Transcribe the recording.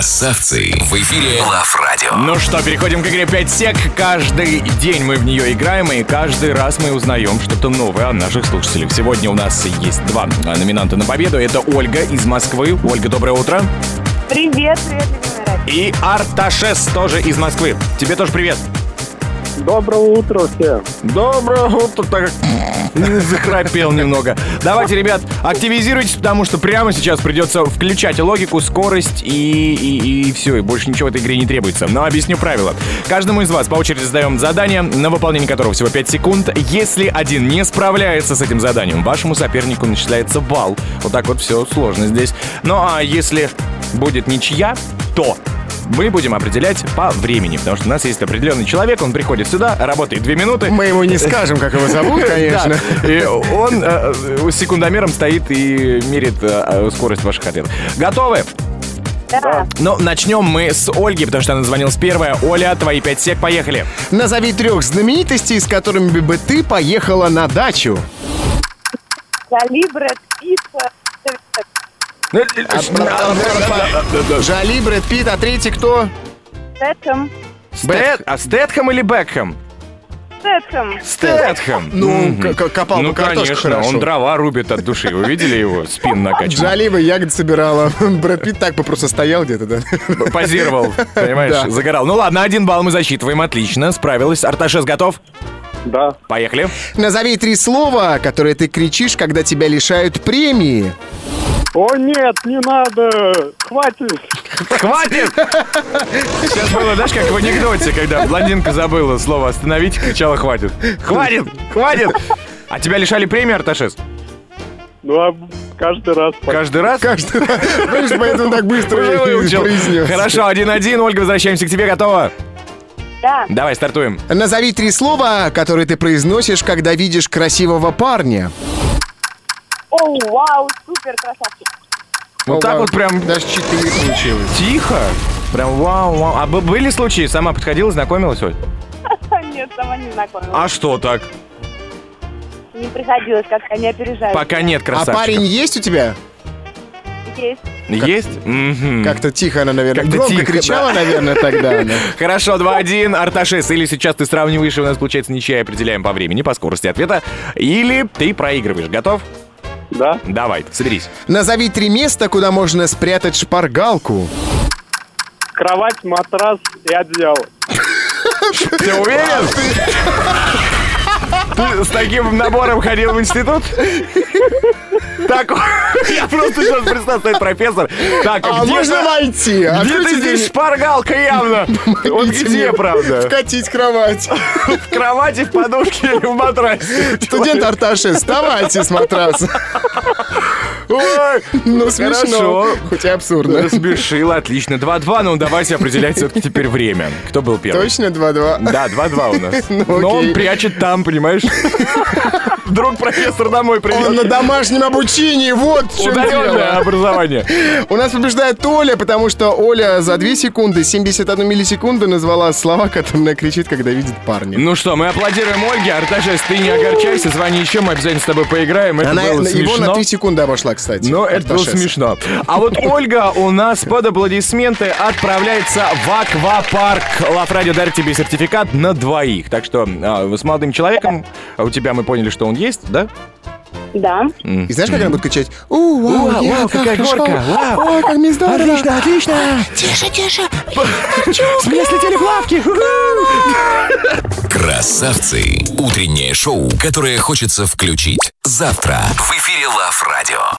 Красавцы. В эфире Love Radio. Ну что, переходим к игре 5 сек. Каждый день мы в нее играем, и каждый раз мы узнаем что-то новое о наших слушателях. Сегодня у нас есть два номинанта на победу. Это Ольга из Москвы. Ольга, доброе утро. Привет, И Арташес тоже из Москвы. Тебе тоже привет. Доброе утро всем. Доброе утро. Так захрапел немного. Давайте, ребят, активизируйтесь, потому что прямо сейчас придется включать логику, скорость и все, и больше ничего в этой игре не требуется. Но объясню правила. Каждому из вас по очереди задаем задание, на выполнение которого всего 5 секунд. Если один не справляется с этим заданием, вашему сопернику начисляется балл. Вот так вот все сложно здесь. Ну а если будет ничья, то мы будем определять по времени, потому что у нас есть определенный человек, он приходит сюда, работает 2 минуты. Мы ему не скажем, как его зовут, конечно. Да. И он с секундомером стоит и мерит скорость ваших ответов. Готовы? Да. Ну, начнем мы с Ольги, потому что она звонилась первая. Оля, твои 5 сек, поехали. Назови 3 знаменитостей, с которыми бы ты поехала на дачу. Жали, Брэд Питт, Жали, Брэд Питт, а третий кто? Стэтхэм. Стэтхэм или Бекхэм? Стэтхэм. Стэтхэм. Ну, копал Ну, бы картошку конечно, хорошо. он дрова рубит от души. Вы видели его? Спину накачанный. Жали бы ягод собирала. Брэд Питт так бы просто стоял где-то, да? Позировал, понимаешь, Да. загорал. Ну ладно, 1 балл мы засчитываем, отлично, справилась. Арташес готов? Да. Поехали. Назови 3 слова, которые ты кричишь, когда тебя лишают премии. О нет, не надо. Хватит. Хватит! Сейчас было, знаешь, как в анекдоте, когда блондинка забыла слово «остановить» и кричала «хватит». Хватит! Хватит! А тебя лишали премии, Арташес? Ну, а каждый раз. Каждый раз? Каждый раз. Видишь, поэтому так быстро Уже выучил. произнес. Хорошо, 1-1. Ольга, возвращаемся к тебе. Готова? Да. Давай, стартуем. Назови 3 слова, которые ты произносишь, когда видишь красивого парня. О, вау, супер, красавчик. Вот так вот прям Даже 4 получилось. тихо. Прям вау. А были случаи? Сама подходила, знакомилась, Оль? Нет, сама не знакомилась. А что так? Не приходилось, как-то не опережаю. Пока нет А красавчика. парень есть у тебя? Есть. Есть? Мгм. Как-то тихо она, наверное. Как-то Громко тихо, кричала, да. наверное, тогда. Да. Хорошо, 2-1. Арташес, или сейчас ты сравниваешь, и у нас получается ничья, определяем по времени, по скорости ответа, или ты проигрываешь. Готов? Да. Давай, соберись. Назови 3 места, куда можно спрятать шпаргалку. Кровать, матрас и одеяло. Ты уверен? Ты с таким набором ходил в институт? Так, я просто сейчас представил, стоит профессор. Так, А где можно войти? Где Откройте ты здесь дверь. шпаргалка явно? Вот где, правда? Вкатить кровать. В кровати, в подушке или в матрасе? Студент Арташес, вставайте с матраса. Ой, Ну, смешно. хорошо. Хоть и абсурдно. Смешил, отлично. 2-2, ну давайте определять все-таки теперь время. Кто был первый? Точно 2-2? Да, 2-2 у нас. Ну, Но он окей. прячет там, понимаешь? Вдруг профессор домой Он на придет. домашнем обучении, вот в чем Удаленное дело. образование. У нас побеждает Оля, потому что Оля за 2 секунды, 71 миллисекунду назвала слова, которые она кричит, когда видит парня. Ну что, мы аплодируем Ольге. Арташес, ты не огорчайся, звони еще, мы обязательно с тобой поиграем. Это Она было его на смешно. 3 секунды обошла, кстати. Но это было Арташес. смешно. А вот Ольга у нас под аплодисменты отправляется в аквапарк. Love Radio дарит тебе сертификат на 2. Так что с молодым человеком, у тебя мы поняли, что он есть, да? Да. И знаешь, как она будет кричать? Вау, вау, какая хорошо. горка, вау. Ой, как мне здорово. Отлично! Тише. Мне слетели плавки! Красавцы. Утреннее шоу, которое хочется включить. Завтра в эфире Love Radio.